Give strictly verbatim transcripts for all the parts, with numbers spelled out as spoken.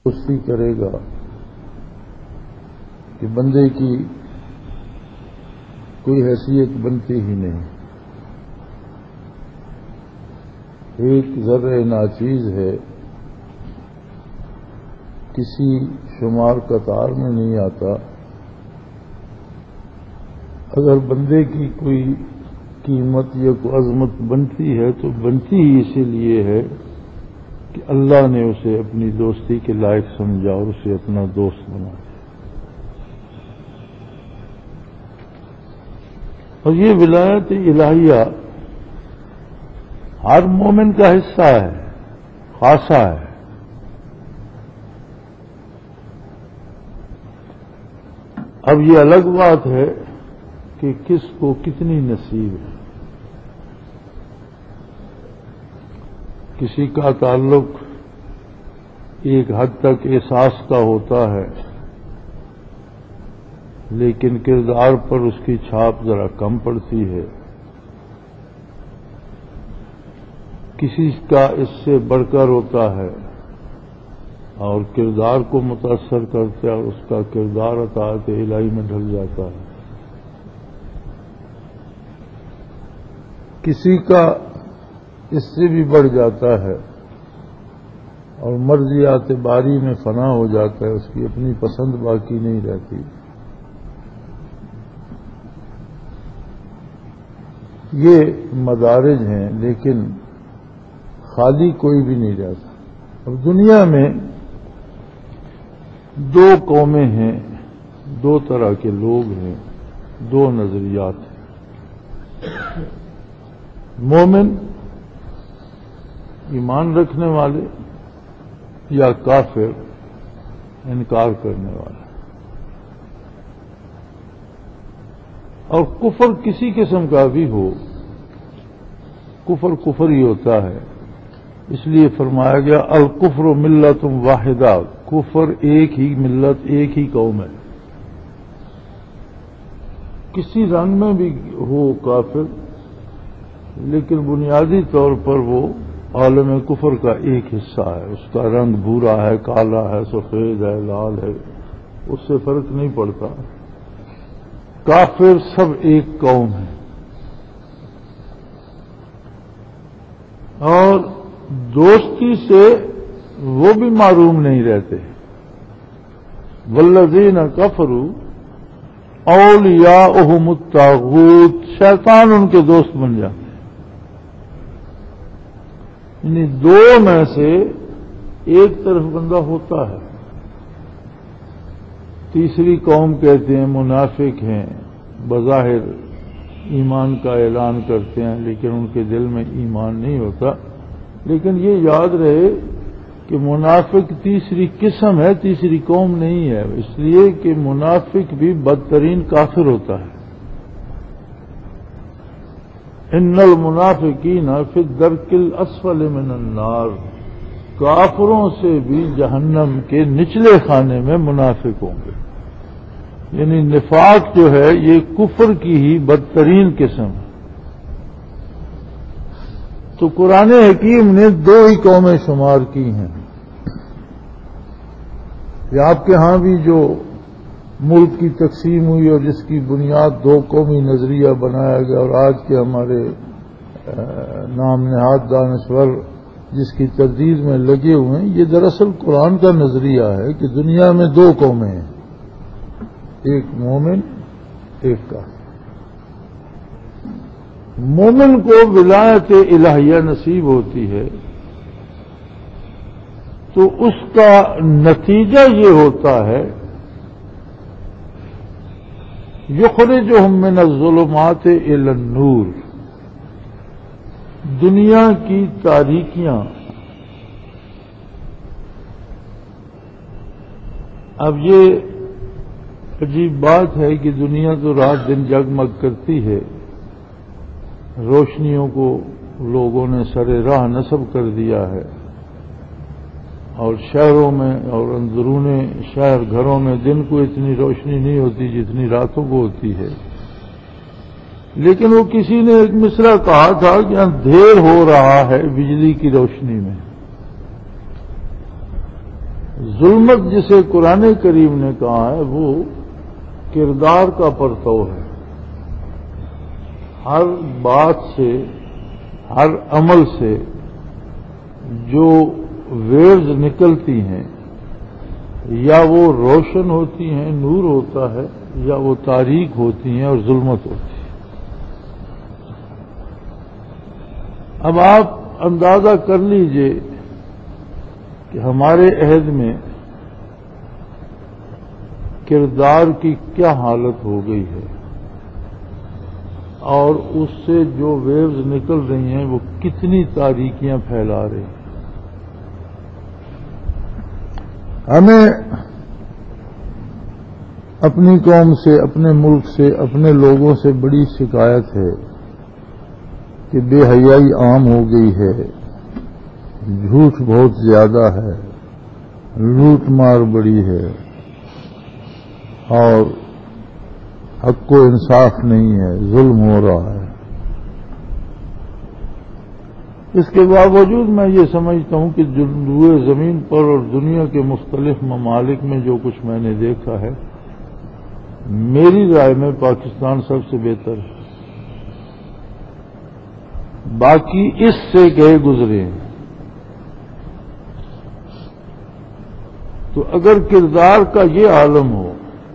دوستی کرے گا کہ بندے کی کوئی حیثیت بنتی ہی نہیں. ایک ذرہ ناچیز ہے، کسی شمار قطار میں نہیں آتا. اگر بندے کی کوئی قیمت یا کوئی عظمت بنتی ہے تو بنتی ہی اسی لیے ہے کہ اللہ نے اسے اپنی دوستی کے لائق سمجھا اور اسے اپنا دوست بنایا. اور یہ ولایت الہیہ ہر مومن کا حصہ ہے، خاصہ ہے. اب یہ الگ بات ہے کہ کس کو کتنی نصیب ہے. کسی کا تعلق ایک حد تک احساس کا ہوتا ہے، لیکن کردار پر اس کی چھاپ ذرا کم پڑتی ہے. کسی کا اس سے بڑھ کر ہوتا ہے اور کردار کو متاثر کرتا ہے اور اس کا کردار اطاعت الہی میں ڈھل جاتا ہے. کسی کا اس سے بھی بڑھ جاتا ہے اور مرضیات باری میں فنا ہو جاتا ہے، اس کی اپنی پسند باقی نہیں رہتی. یہ مدارج ہیں، لیکن خالی کوئی بھی نہیں رہتا. اب دنیا میں دو قومیں ہیں، دو طرح کے لوگ ہیں، دو نظریات ہیں. مومن ایمان رکھنے والے یا کافر انکار کرنے والے. اور کفر کسی قسم کا بھی ہو، کفر کفر ہی ہوتا ہے. اس لیے فرمایا گیا الکفر ملت واحدہ، کفر ایک ہی ملت، ایک ہی قوم ہے. کسی رنگ میں بھی ہو کافر، لیکن بنیادی طور پر وہ عالم کفر کا ایک حصہ ہے. اس کا رنگ بھورا ہے، کالا ہے، سفید ہے، لال ہے، اس سے فرق نہیں پڑتا. کافر سب ایک قوم ہے. اور دوستی سے وہ بھی معروم نہیں رہتے. والذین کفروا اولیاؤہم الطاغوت، شیطان ان کے دوست بن جاتے. یعنی دو میں سے ایک طرف بندہ ہوتا ہے. تیسری قوم کہتے ہیں منافق ہیں، بظاہر ایمان کا اعلان کرتے ہیں لیکن ان کے دل میں ایمان نہیں ہوتا. لیکن یہ یاد رہے کہ منافق تیسری قسم ہے، تیسری قوم نہیں ہے. اس لیے کہ منافق بھی بدترین کافر ہوتا ہے. ان المنافقین فی الدرک الاسفل من النار، کافروں سے بھی جہنم کے نچلے خانے میں منافق ہوں گے. یعنی نفاق جو ہے یہ کفر کی ہی بدترین قسم ہے. تو قرآن حکیم نے دو ہی قومیں شمار کی ہیں. کہ آپ کے ہاں بھی جو ملک کی تقسیم ہوئی اور جس کی بنیاد دو قومی نظریہ بنایا گیا، اور آج کے ہمارے نام نہاد دانشور جس کی تردید میں لگے ہوئے ہیں، یہ دراصل قرآن کا نظریہ ہے کہ دنیا میں دو قومیں ہیں، ایک مومن ایک کافر. مومن کو ولایت الہیہ نصیب ہوتی ہے تو اس کا نتیجہ یہ ہوتا ہے یخرجہم من الظلمات الی النور، دنیا کی تاریکیاں. اب یہ عجیب بات ہے کہ دنیا تو رات دن جگمگ کرتی ہے، روشنیوں کو لوگوں نے سر راہ نصب کر دیا ہے، اور شہروں میں اور اندرون شہر گھروں میں دن کو اتنی روشنی نہیں ہوتی جتنی راتوں کو ہوتی ہے. لیکن وہ کسی نے ایک مصرع کہا تھا کہ اندھیر ہو رہا ہے بجلی کی روشنی میں. ظلمت جسے قرآن کریم نے کہا ہے وہ کردار کا پرتو ہے. ہر بات سے، ہر عمل سے جو ویوز نکلتی ہیں یا وہ روشن ہوتی ہیں، نور ہوتا ہے، یا وہ تاریک ہوتی ہیں اور ظلمت ہوتی ہے. اب آپ اندازہ کر لیجئے کہ ہمارے عہد میں کردار کی کیا حالت ہو گئی ہے اور اس سے جو ویوز نکل رہی ہیں وہ کتنی تاریکیاں پھیلا رہی ہیں. ہمیں اپنی قوم سے، اپنے ملک سے، اپنے لوگوں سے بڑی شکایت ہے کہ بے حیائی عام ہو گئی ہے، جھوٹ بہت زیادہ ہے، لوٹ مار بڑی ہے اور حق و انصاف نہیں ہے، ظلم ہو رہا ہے. اس کے باوجود میں یہ سمجھتا ہوں کہ روئے زمین پر اور دنیا کے مختلف ممالک میں جو کچھ میں نے دیکھا ہے، میری رائے میں پاکستان سب سے بہتر ہے. باقی اس سے گئے گزرے ہیں. تو اگر کردار کا یہ عالم ہو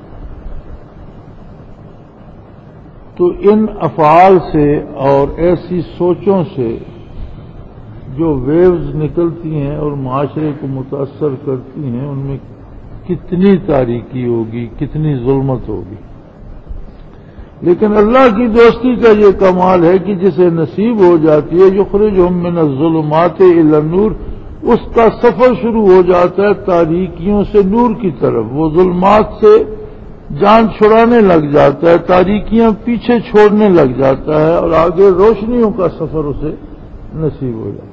تو ان افعال سے اور ایسی سوچوں سے جو ویوز نکلتی ہیں اور معاشرے کو متاثر کرتی ہیں، ان میں کتنی تاریکی ہوگی، کتنی ظلمت ہوگی. لیکن اللہ کی دوستی کا یہ کمال ہے کہ جسے نصیب ہو جاتی ہے یخرجہم من الظلمات الی النور، اس کا سفر شروع ہو جاتا ہے تاریکیوں سے نور کی طرف. وہ ظلمات سے جان چھڑانے لگ جاتا ہے، تاریکیاں پیچھے چھوڑنے لگ جاتا ہے اور آگے روشنیوں کا سفر اسے نصیب ہو جاتا ہے.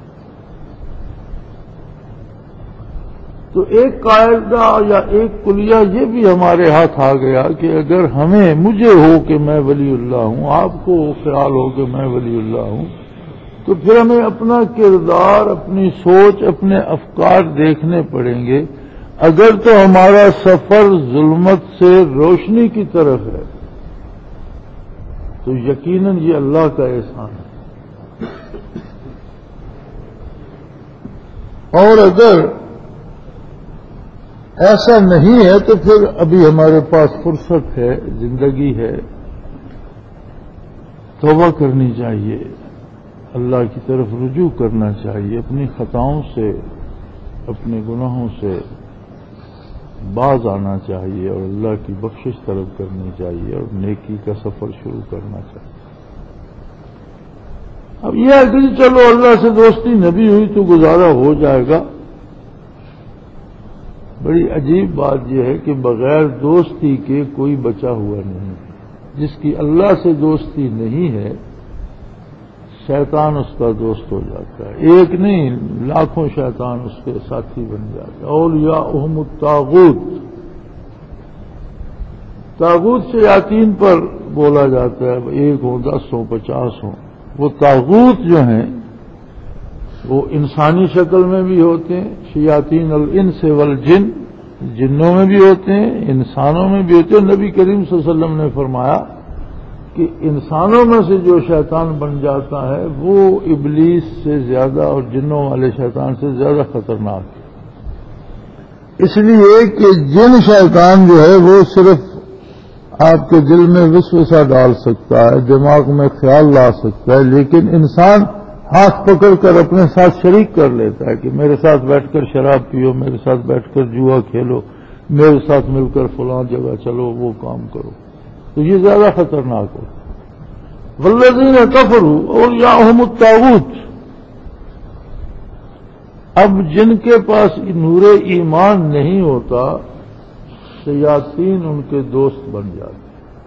تو ایک قاعدہ یا ایک کلیہ یہ بھی ہمارے ہاتھ آ گیا کہ اگر ہمیں مجھے ہو کہ میں ولی اللہ ہوں، آپ کو خیال ہو کہ میں ولی اللہ ہوں، تو پھر ہمیں اپنا کردار، اپنی سوچ، اپنے افکار دیکھنے پڑیں گے. اگر تو ہمارا سفر ظلمت سے روشنی کی طرف ہے تو یقیناً یہ اللہ کا احسان ہے. اور اگر ایسا نہیں ہے تو پھر ابھی ہمارے پاس فرصت ہے، زندگی ہے، توبہ کرنی چاہیے، اللہ کی طرف رجوع کرنا چاہیے، اپنی خطاؤں سے، اپنے گناہوں سے باز آنا چاہیے اور اللہ کی بخشش طلب کرنی چاہیے اور نیکی کا سفر شروع کرنا چاہیے. اب یہ ہے کہ چلو اللہ سے دوستی نبی ہوئی تو گزارا ہو جائے گا. بڑی عجیب بات یہ ہے کہ بغیر دوستی کے کوئی بچا ہوا نہیں. جس کی اللہ سے دوستی نہیں ہے شیطان اس کا دوست ہو جاتا ہے. ایک نہیں، لاکھوں شیطان اس کے ساتھی بن جاتے ہیں. اولیاءہم الطاغوت، طاغوت شیاطین پر بولا جاتا ہے، ایک ہو، دس ہو، پچاس ہو. وہ طاغوت جو ہیں وہ انسانی شکل میں بھی ہوتے ہیں، شیاطین الانس والجن، جنوں میں بھی ہوتے ہیں، انسانوں میں بھی ہوتے ہیں. نبی کریم صلی اللہ علیہ وسلم نے فرمایا کہ انسانوں میں سے جو شیطان بن جاتا ہے وہ ابلیس سے زیادہ اور جنوں والے شیطان سے زیادہ خطرناک ہے. اس لیے کہ جن شیطان جو ہے وہ صرف آپ کے دل میں وسوسہ ڈال سکتا ہے، دماغ میں خیال لا سکتا ہے، لیکن انسان ہاتھ پکڑ کر اپنے ساتھ شریک کر لیتا ہے کہ میرے ساتھ بیٹھ کر شراب پیو، میرے ساتھ بیٹھ کر جوا کھیلو، میرے ساتھ مل کر فلاں جگہ چلو، وہ کام کرو. تو یہ زیادہ خطرناک ہو. والذین کفروا اولیاءہم الطاغوت. اب جن کے پاس نور ایمان نہیں ہوتا شیاطین ان کے دوست بن جاتے.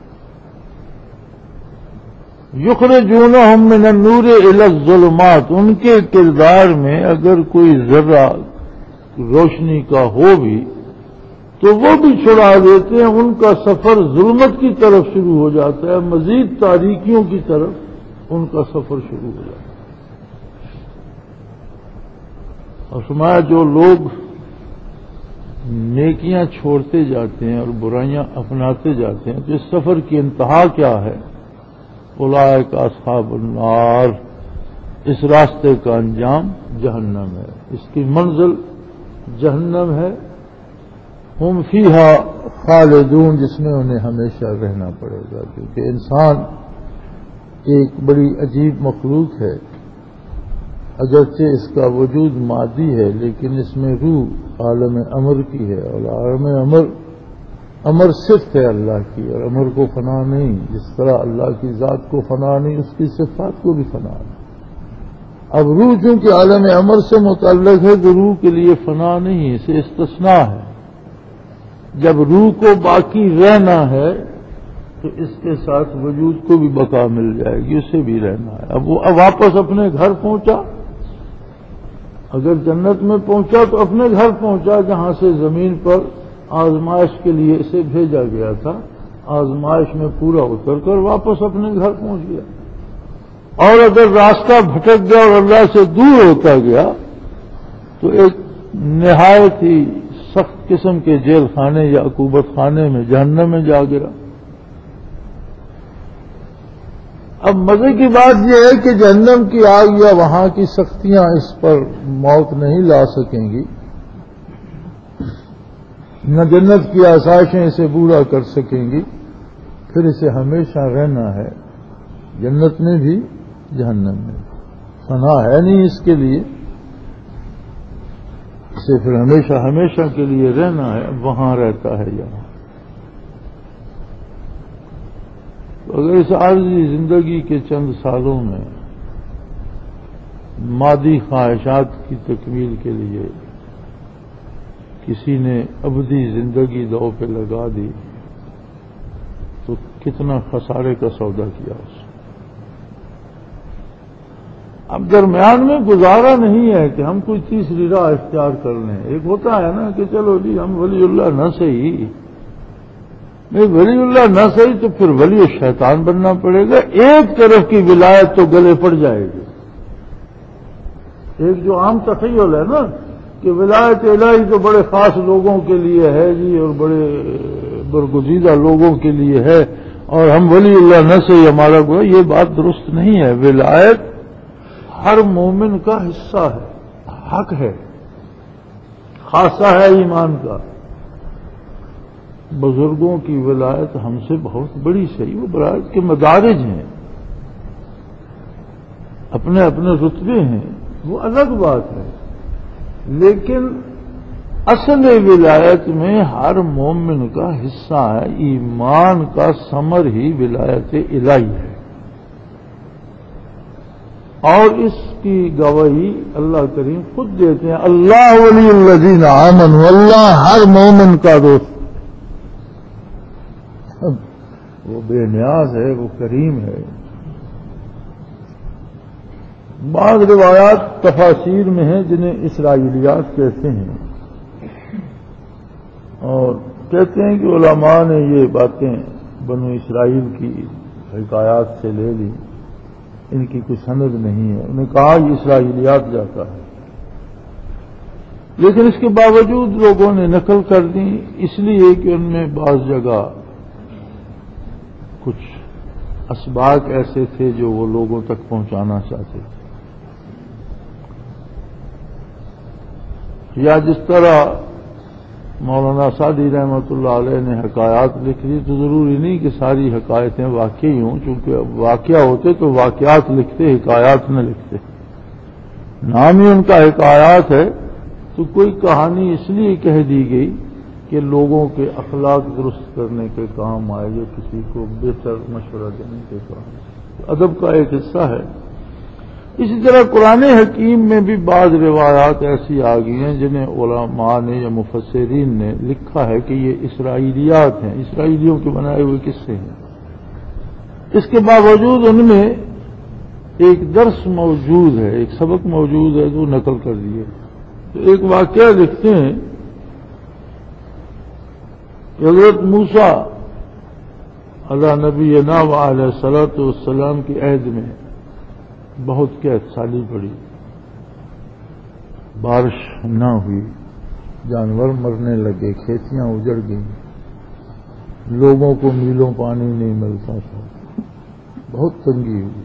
یخرجونہم من النور الی الظلمات. ان کے کردار میں اگر کوئی ذرہ روشنی کا ہو بھی تو وہ بھی چھڑا دیتے ہیں. ان کا سفر ظلمت کی طرف شروع ہو جاتا ہے، مزید تاریکیوں کی طرف ان کا سفر شروع ہو جاتا ہے. اور فرمایا جو لوگ نیکیاں چھوڑتے جاتے ہیں اور برائیاں اپناتے جاتے ہیں تو اس سفر کی انتہا کیا ہے؟ اولئک اصحاب النار، اس راستے کا انجام جہنم ہے، اس کی منزل جہنم ہے، ہم فیہا خالدون، جس میں انہیں ہمیشہ رہنا پڑے گا، کیونکہ انسان ایک بڑی عجیب مخلوق ہے، اگرچہ اس کا وجود مادی ہے لیکن اس میں روح عالم امر کی ہے، اور عالم امر امر صفت ہے اللہ کی، اور امر کو فنا نہیں، جس طرح اللہ کی ذات کو فنا نہیں اس کی صفات کو بھی فنا نہیں۔ اب روح چونکہ عالم امر سے متعلق ہے تو روح کے لیے فنا نہیں، اسے استثناء ہے۔ جب روح کو باقی رہنا ہے تو اس کے ساتھ وجود کو بھی بقا مل جائے گی، اسے بھی رہنا ہے۔ اب وہ اب واپس اپنے گھر پہنچا، اگر جنت میں پہنچا تو اپنے گھر پہنچا جہاں سے زمین پر آزمائش کے لیے اسے بھیجا گیا تھا، آزمائش میں پورا اتر کر واپس اپنے گھر پہنچ گیا۔ اور اگر راستہ بھٹک گیا اور اللہ سے دور ہوتا گیا تو ایک نہایت ہی سخت قسم کے جیل خانے یا عقوبت خانے میں جہنم میں جا گرا۔ اب مزے کی بات یہ ہے کہ جہنم کی آگ یا وہاں کی سختیاں اس پر موت نہیں لا سکیں گی، نہ جنت کی آسائشیں اسے بوڑھا کر سکیں گی، پھر اسے ہمیشہ رہنا ہے، جنت میں بھی جہنم میں فنا ہے نہیں اس کے لیے، اسے پھر ہمیشہ ہمیشہ کے لیے رہنا ہے، وہاں رہتا ہے یہاں۔ اگر اس عارضی زندگی کے چند سالوں میں مادی خواہشات کی تکمیل کے لیے کسی نے ابدی زندگی دو پہ لگا دی تو کتنا خسارے کا سودا کیا اس نے۔ اب درمیان میں گزارا نہیں ہے کہ ہم کوئی تیسری راہ اختیار کر لیں۔ ایک ہوتا ہے نا کہ چلو جی ہم ولی اللہ نہ صحیح، نہیں ولی اللہ نہ صحیح تو پھر ولی شیطان بننا پڑے گا۔ ایک طرف کی ولایت تو گلے پڑ جائے گی۔ ایک جو عام تخیل ہے نا کہ ولایت الہی تو بڑے خاص لوگوں کے لیے ہے جی اور بڑے برگزیدہ لوگوں کے لیے ہے، اور ہم ولی اللہ نہ صحیح ہمارا گویا، یہ بات درست نہیں ہے۔ ولایت ہر مومن کا حصہ ہے، حق ہے، خاصہ ہے ایمان کا۔ بزرگوں کی ولایت ہم سے بہت بڑی صحیح، وہ ولایت کے مدارج ہیں، اپنے اپنے رتبے ہیں، وہ الگ بات ہے، لیکن اصل ولایت میں ہر مومن کا حصہ ہے۔ ایمان کا ثمر ہی ولایت الہی ہے، اور اس کی گواہی اللہ کریم خود دیتے ہیں، اللہ ولی الذین آمنوا، اللہ ہر مومن کا دوست، وہ بے نیاز ہے، وہ کریم ہے۔ بعض روایات تفاسیر میں ہیں جنہیں اسرائیلیات کہتے ہیں، اور کہتے ہیں کہ علماء نے یہ باتیں بنو اسرائیل کی حکایات سے لے لی، ان کی کوئی سند نہیں ہے، انہیں کہا یہ اسرائیلیات جاتا ہے، لیکن اس کے باوجود لوگوں نے نقل کر دی، اس لیے کہ ان میں بعض جگہ کچھ اسباق ایسے تھے جو وہ لوگوں تک پہنچانا چاہتے تھے، یا جس طرح مولانا سعدی رحمۃ اللہ علیہ نے حکایات لکھ دی تو ضروری نہیں کہ ساری حکایتیں واقعی ہوں، چونکہ واقعہ ہوتے تو واقعات لکھتے، حکایات نہ لکھتے، نام ہی ان کا حکایات ہے، تو کوئی کہانی اس لیے کہہ دی گئی کہ لوگوں کے اخلاق درست کرنے کے کام آئے، یا کسی کو بہتر مشورہ دینے کے کام، ادب کا ایک حصہ ہے۔ اسی طرح قرآن حکیم میں بھی بعض روایات ایسی آ گئی ہیں جنہیں علماء نے یا مفسرین نے لکھا ہے کہ یہ اسرائیلیات ہیں، اسرائیلیوں کے بنائے ہوئے قصے ہیں۔ اس کے باوجود ان میں ایک درس موجود ہے، ایک سبق موجود ہے جو نقل کر دیے۔ تو ایک واقعہ لکھتے ہیں، حضرت موسیٰ علیہ نبینا و علیہ الصلوۃ والسلام کی عہد میں بہت قحط سالی پڑی، بارش نہ ہوئی، جانور مرنے لگے، کھیتیاں اجڑ گئیں، لوگوں کو میلوں پانی نہیں ملتا تھا، بہت تنگی ہوئی۔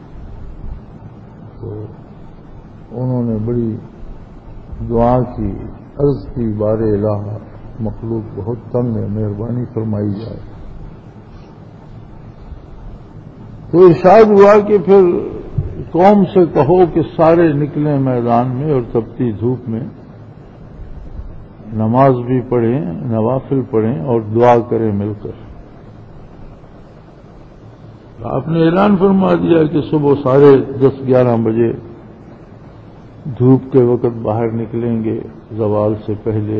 تو انہوں نے بڑی دعا کی، عرض کی، بار الہ مخلوق بہت تنگ ہے، مہربانی فرمائی جائے۔ تو ارشاد ہوا کہ پھر قوم سے کہو کہ سارے نکلیں میدان میں اور تپتی دھوپ میں نماز بھی پڑھیں، نوافل پڑھیں اور دعا کریں مل کر۔ آپ نے اعلان فرما دیا کہ صبح ساڑھے دس گیارہ بجے دھوپ کے وقت باہر نکلیں گے زوال سے پہلے۔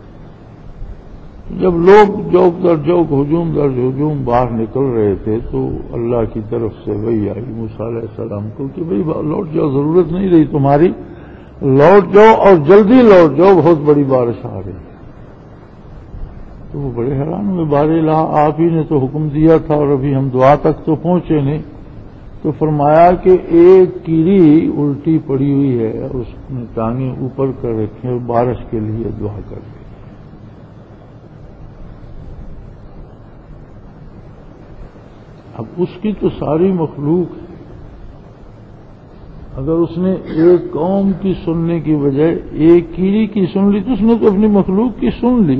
جب لوگ جوک در جوک، ہجوم در ہجوم باہر نکل رہے تھے تو اللہ کی طرف سے وہی آئی موسیٰ علیہ السلام کو کہ بھئی لوٹ جاؤ، ضرورت نہیں رہی تمہاری، لوٹ جاؤ اور جلدی لوٹ جاؤ، بہت بڑی بارش آ رہی ہے۔ تو وہ بڑے حیران ہوئے، بار الہ آپ ہی نے تو حکم دیا تھا اور ابھی ہم دعا تک تو پہنچے نہیں۔ تو فرمایا کہ ایک کیڑی الٹی پڑی ہوئی ہے اور اس نے ٹانگیں اوپر کر رکھیں اور بارش کے لیے دعا کر دی۔ اب اس کی تو ساری مخلوق ہے، اگر اس نے ایک قوم کی سننے کی بجائے ایک کیڑی کی سن لی تو اس نے تو اپنی مخلوق کی سن لی۔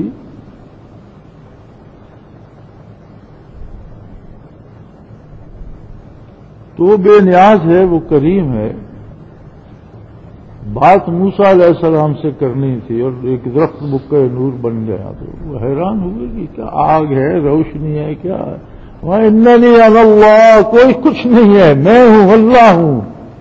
تو وہ بے نیاز ہے، وہ کریم ہے۔ بات موسیٰ علیہ السلام سے کرنی تھی اور ایک درخت بکے نور بن گیا، تو وہ حیران ہوئے کہ کیا آگ ہے، روشنی ہے، کیا ہے؟ وہاں اننی انا اللہ، کوئی کچھ نہیں ہے، میں ہوں، اللہ ہوں۔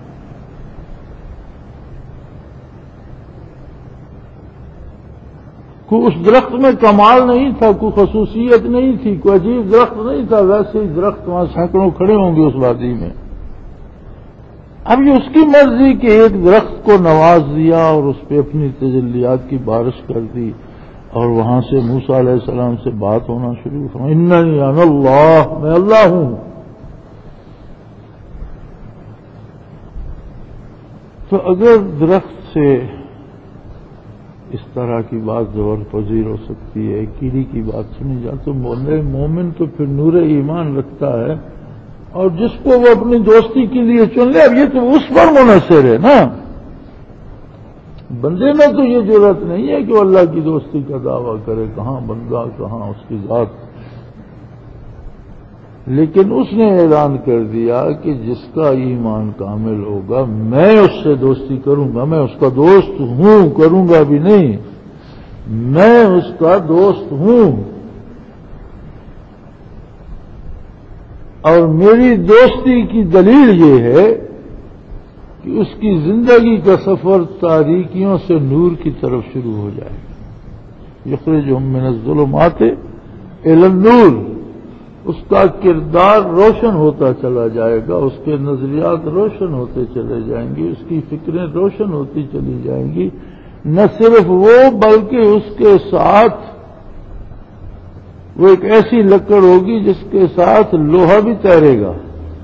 کوئی اس درخت میں کمال نہیں تھا، کوئی خصوصیت نہیں تھی، کوئی عجیب درخت نہیں تھا، ویسے ہی درخت وہاں سینکڑوں کھڑے ہوں گے اس وادی میں۔ اب یہ اس کی مرضی کہ ایک درخت کو نواز دیا اور اس پہ اپنی تجلیات کی بارش کر دی اور وہاں سے موسیٰ علیہ السلام سے بات ہونا شروع ہو۔ اننی انا اللہ، میں اللہ ہوں۔ تو اگر درخت سے اس طرح کی بات زبر پذیر ہو سکتی ہے، کیڑی کی بات سنی جائے، تو مومن تو پھر نور ایمان رکھتا ہے اور جس کو وہ اپنی دوستی کے لیے چن لے، اب یہ تو اس پر منحصر ہے نا۔ بندے میں تو یہ ضرورت نہیں ہے کہ وہ اللہ کی دوستی کا دعویٰ کرے، کہاں بندہ کہاں اس کی ذات۔ لیکن اس نے اعلان کر دیا کہ جس کا ایمان کامل ہوگا میں اس سے دوستی کروں گا، میں اس کا دوست ہوں، کروں گا بھی نہیں، میں اس کا دوست ہوں۔ اور میری دوستی کی دلیل یہ ہے کہ اس کی زندگی کا سفر تاریکیوں سے نور کی طرف شروع ہو جائے گا۔ یخرجہم من الظلمات الی النور، اس کا کردار روشن ہوتا چلا جائے گا، اس کے نظریات روشن ہوتے چلے جائیں گے، اس کی فکریں روشن ہوتی چلی جائیں گی۔ نہ صرف وہ بلکہ اس کے ساتھ وہ ایک ایسی لکڑ ہوگی جس کے ساتھ لوہا بھی تیرے گا۔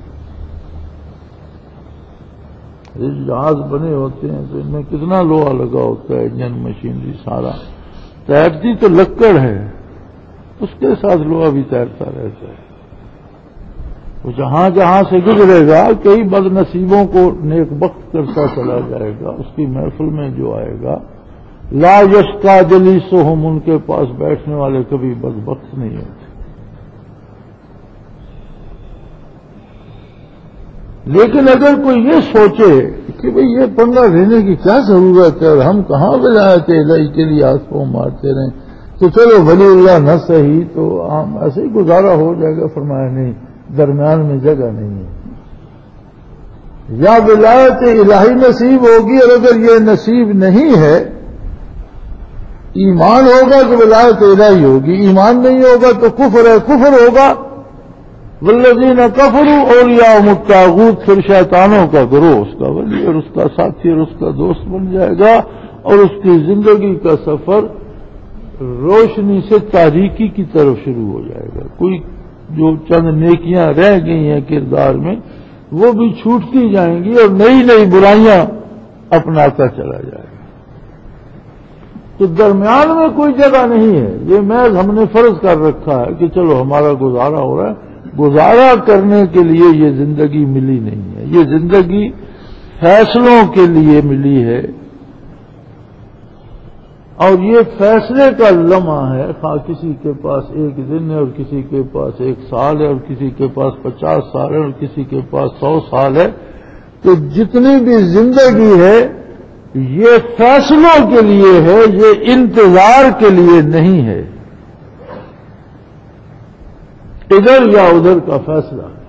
جہاز بنے ہوتے ہیں تو ان میں کتنا لوہا لگا ہوتا ہے، انجن مشینری سارا، تیرتی تو لکڑ ہے، اس کے ساتھ لوہا بھی تیرتا رہتا ہے۔ وہ جہاں جہاں سے گزرے گا کئی بد نصیبوں کو نیک بخت کرتا چلا جائے گا۔ اس کی محفل میں جو آئے گا لا یشقی جلیسہم، ان کے پاس بیٹھنے والے کبھی بدبخت نہیں ہوتے۔ لیکن اگر کوئی یہ سوچے کہ بھئی یہ پنگا لینے کی کیا ضرورت ہے اور ہم کہاں ولایت الہی کے لیے ہاتھ پاؤں مارتے رہیں، تو چلو ولی اللہ نہ صحیح تو عام ایسے ہی گزارا ہو جائے گا۔ فرمایا نہیں، درمیان میں جگہ نہیں ہے، یا ولایت الہی نصیب ہوگی، اور اگر یہ نصیب نہیں ہے، ایمان ہوگا تو ولایت الہی ہوگی، ایمان نہیں ہوگا تو کفر ہے، کفر ہوگا والذین کفروا اولیاءہم الطاغوت، پھر شیطانوں کا گروہ اس کا ولی اور اس کا ساتھی اور اس کا دوست بن جائے گا، اور اس کی زندگی کا سفر روشنی سے تاریکی کی طرف شروع ہو جائے گا۔ کوئی جو چند نیکیاں رہ گئی ہیں کردار میں وہ بھی چھوٹتی جائیں گی اور نئی نئی برائیاں اپناتا چلا جائے گا۔ تو درمیان میں کوئی جگہ نہیں ہے. یہ محض ہم نے فرض کر رکھا ہے کہ چلو ہمارا گزارا ہو رہا ہے. گزارا کرنے کے لیے یہ زندگی ملی نہیں ہے. یہ زندگی فیصلوں کے لیے ملی ہے، اور یہ فیصلے کا لمحہ ہے. خواہ کسی کے پاس ایک دن ہے اور کسی کے پاس ایک سال ہے اور کسی کے پاس پچاس سال ہے اور کسی کے پاس سو سال ہے. تو جتنی بھی زندگی ہے یہ فیصلوں کے لیے ہے، یہ انتظار کے لیے نہیں ہے. ادھر یا ادھر کا فیصلہ ہے.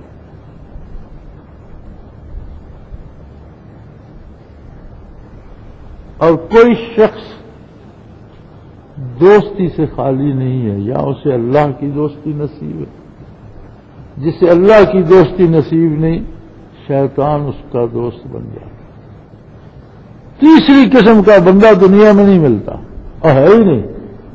اور کوئی شخص دوستی سے خالی نہیں ہے. یا اسے اللہ کی دوستی نصیب ہے، جسے اللہ کی دوستی نصیب نہیں، شیطان اس کا دوست بن جاتا. تیسری قسم کا بندہ دنیا میں نہیں ملتا، اور ہے ہی نہیں.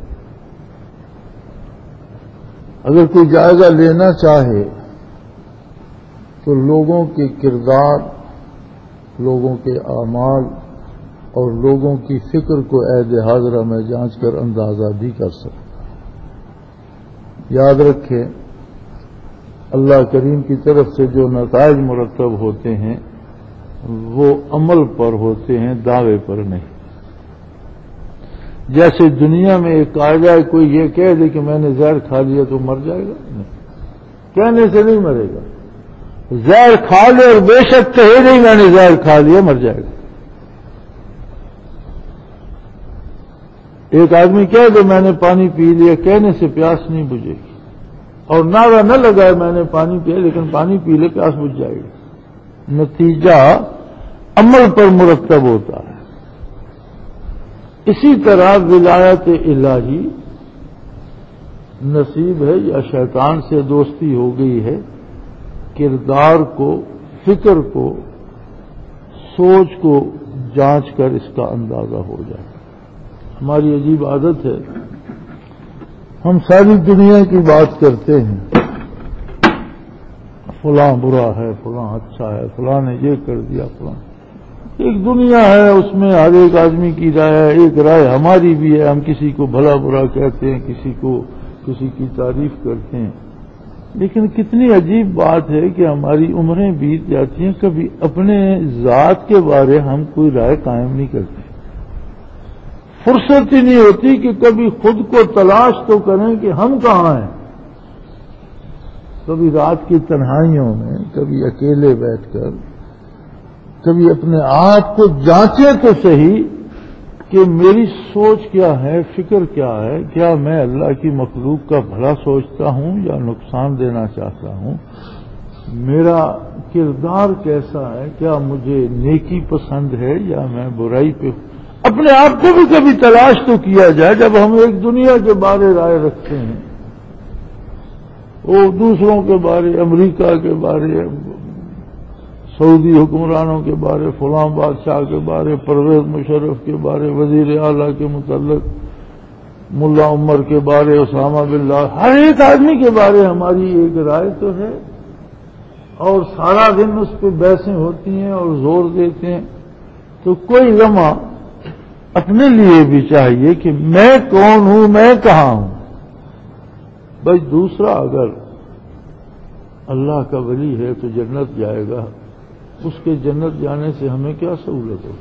اگر کوئی جائزہ لینا چاہے تو لوگوں کے کردار، لوگوں کے اعمال اور لوگوں کی فکر کو عہد حاضرہ میں جانچ کر اندازہ بھی کر سکتا. یاد رکھیں، اللہ کریم کی طرف سے جو نتائج مرتب ہوتے ہیں وہ عمل پر ہوتے ہیں، دعوے پر نہیں. جیسے دنیا میں ایک قاعدہ ہے، کوئی یہ کہہ دے کہ میں نے زہر کھا لیا تو مر جائے گا، نہیں، کہنے سے نہیں مرے گا. زہر کھا لے اور بے شک کہے نہیں میں نے زہر کھا لیا، مر جائے گا. ایک آدمی کہہ دے میں نے پانی پی لیا، کہنے سے پیاس نہیں بجھے گی. اور نعرہ نہ لگائے میں نے پانی پیا لیکن پانی پی لے پیاس بجھ جائے گی. نتیجہ عمل پر مرتب ہوتا ہے. اسی طرح ولایت الہی نصیب ہے یا شیطان سے دوستی ہو گئی ہے، کردار کو، فکر کو، سوچ کو جانچ کر اس کا اندازہ ہو جائے. ہماری عجیب عادت ہے، ہم ساری دنیا کی بات کرتے ہیں، فلاں برا ہے، فلاں اچھا ہے، فلاں نے یہ کر دیا، فلاں. ایک دنیا ہے، اس میں ہر ایک آدمی کی رائے ہے، ایک رائے ہماری بھی ہے. ہم کسی کو بھلا برا کہتے ہیں، کسی کو کسی کی تعریف کرتے ہیں. لیکن کتنی عجیب بات ہے کہ ہماری عمریں بیت جاتی ہیں، کبھی اپنے ذات کے بارے ہم کوئی رائے قائم نہیں کرتے. فرصت ہی نہیں ہوتی کہ کبھی خود کو تلاش تو کریں کہ ہم کہاں ہیں. کبھی رات کی تنہائیوں میں، کبھی اکیلے بیٹھ کر، کبھی اپنے آپ کو جانچیں تو صحیح کہ میری سوچ کیا ہے، فکر کیا ہے. کیا میں اللہ کی مخلوق کا بھلا سوچتا ہوں یا نقصان دینا چاہتا ہوں؟ میرا کردار کیسا ہے؟ کیا مجھے نیکی پسند ہے یا میں برائی پہ؟ اپنے آپ کو بھی کبھی تلاش تو کیا جائے. جب ہم ایک دنیا کے بارے رائے رکھتے ہیں، وہ دوسروں کے بارے، امریکہ کے بارے، سعودی حکمرانوں کے بارے، فلاں بادشاہ کے بارے، پرویز مشرف کے بارے، وزیر اعلیٰ کے متعلق، ملا عمر کے بارے، اسامہ بن لادن، ہر ایک آدمی کے بارے ہماری ایک رائے تو ہے، اور سارا دن اس پہ بحثیں ہوتی ہیں اور زور دیتے ہیں. تو کوئی لمحہ اپنے لیے بھی چاہیے کہ میں کون ہوں، میں کہاں ہوں. بھائی دوسرا اگر اللہ کا ولی ہے تو جنت جائے گا، اس کے جنت جانے سے ہمیں کیا سہولت ہو؟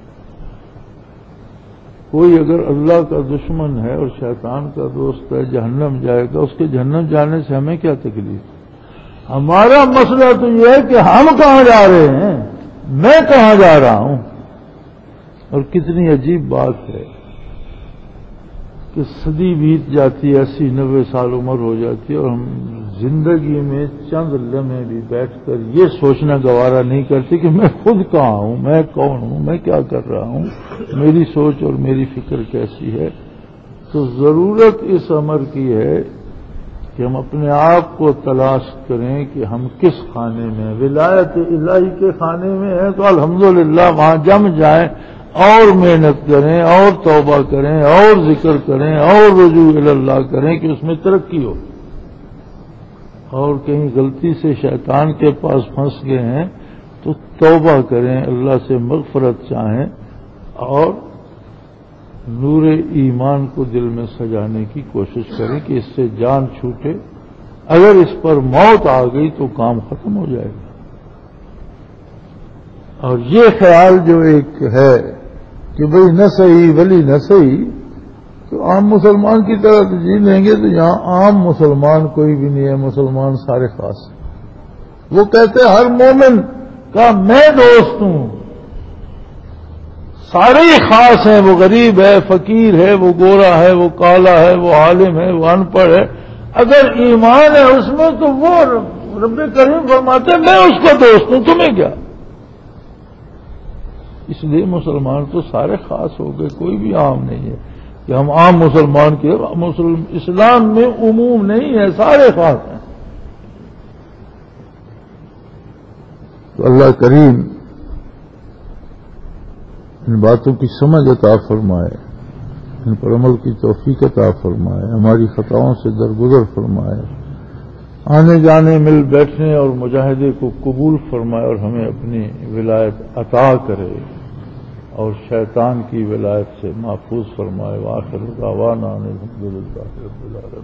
کوئی اگر اللہ کا دشمن ہے اور شیطان کا دوست ہے، جہنم جائے گا، اس کے جہنم جانے سے ہمیں کیا تکلیف؟ ہمارا مسئلہ تو یہ ہے کہ ہم کہاں جا رہے ہیں، میں کہاں جا رہا ہوں. اور کتنی عجیب بات ہے کہ صدی بیت جاتی ہے، اسی نوے سال عمر ہو جاتی ہے، اور ہم زندگی میں چند لمحے بھی بیٹھ کر یہ سوچنا گوارا نہیں کرتے کہ میں خود کہاں ہوں، میں کون ہوں، میں کیا کر رہا ہوں، میری سوچ اور میری فکر کیسی ہے. تو ضرورت اس امر کی ہے کہ ہم اپنے آپ کو تلاش کریں کہ ہم کس خانے میں ہیں. ولایت الہی کے خانے میں ہیں تو الحمدللہ وہاں جم جائیں اور محنت کریں اور توبہ کریں اور ذکر کریں اور رجوع اللہ کریں کہ اس میں ترقی ہو. اور کہیں غلطی سے شیطان کے پاس پھنس گئے ہیں تو توبہ کریں، اللہ سے مغفرت چاہیں اور نور ایمان کو دل میں سجانے کی کوشش کریں کہ اس سے جان چھوٹے، اگر اس پر موت آ گئی تو کام ختم ہو جائے گا۔ اور یہ خیال جو ایک ہے کہ بھئی نہ صحیح ولی نہ صحیح، تو عام مسلمان کی طرح تو جی لیں گے، تو یہاں عام مسلمان کوئی بھی نہیں ہے، مسلمان سارے خاص ہیں۔ وہ کہتے ہیں ہر مومن کا میں دوست ہوں، سارے ہی خاص ہیں، وہ غریب ہے، فقیر ہے، وہ گورا ہے، وہ کالا ہے، وہ عالم ہے، وہ ان پڑھ ہے، اگر ایمان ہے اس میں تو وہ رب کریم فرماتے ہیں میں اس کا دوست ہوں، تمہیں کیا؟ اس لیے مسلمان تو سارے خاص ہو گئے، کوئی بھی عام نہیں ہے کہ ہم عام مسلمان کے مسلم اسلام میں عموم نہیں ہے، سارے خاص ہیں۔ تو اللہ کریم ان باتوں کی سمجھ عطا فرمائے، ان پر عمل کی توفیق عطا فرمائے، ہماری خطاؤں سے درگزر فرمائے، آنے جانے مل بیٹھنے اور مجاہدے کو قبول فرمائے، اور ہمیں اپنی ولایت عطا کرے اور شیطان کی ولایت سے محفوظ فرمائے۔ وآخر دعوانا ان الحمد للہ رب العالمین۔